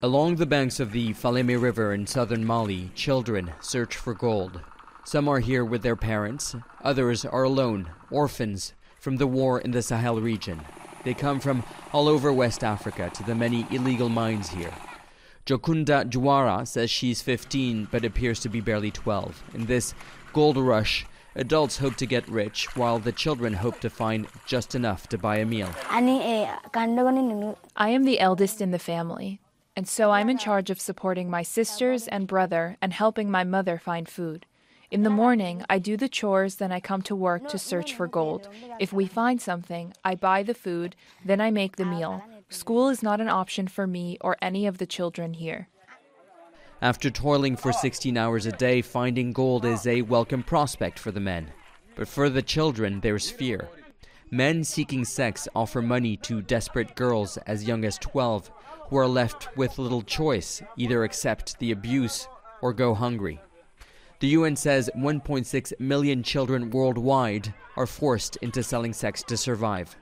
Along the banks of the Falémé River in southern Mali, children search for gold. Some are here with their parents, others are alone, orphans from the war in the Sahel region. They come from all over West Africa to the many illegal mines here. Jokunda Juara says she's 15 but appears to be barely 12. In this gold rush, adults hope to get rich while the children hope to find just enough to buy a meal. I am the eldest in the family, and so I'm in charge of supporting my sisters and brother and helping my mother find food. In the morning, I do the chores, then I come to work to search for gold. If we find something, I buy the food, then I make the meal. School is not an option for me or any of the children here. After toiling for 16 hours a day, finding gold is a welcome prospect for the men. But for the children, there's fear. Men seeking sex offer money to desperate girls as young as 12 who are left with little choice, either accept the abuse or go hungry. The UN says 1.6 million children worldwide are forced into selling sex to survive.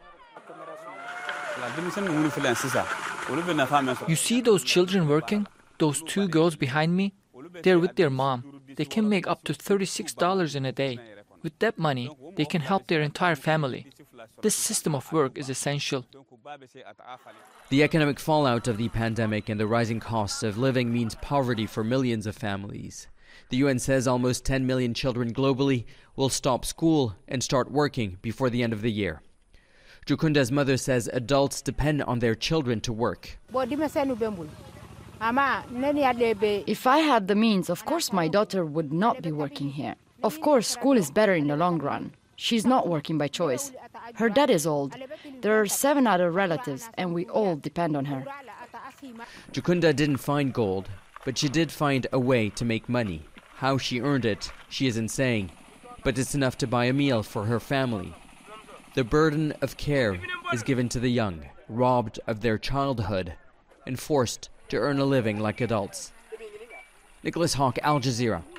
You see those children working? Those two girls behind me? They're with their mom. They can make up to $36 in a day. With that money, they can help their entire family. This system of work is essential. The economic fallout of the pandemic and the rising costs of living means poverty for millions of families. The UN says almost 10 million children globally will stop school and start working before the end of the year. Jukunda's mother says adults depend on their children to work. If I had the means, of course my daughter would not be working here. Of course, school is better in the long run. She's not working by choice. Her dad is old. There are 7 other relatives, and we all depend on her. Jukunda didn't find gold, but she did find a way to make money. How she earned it, she isn't saying, but it's enough to buy a meal for her family. The burden of care is given to the young, robbed of their childhood, and forced to earn a living like adults. Nicholas Hawk, Al Jazeera.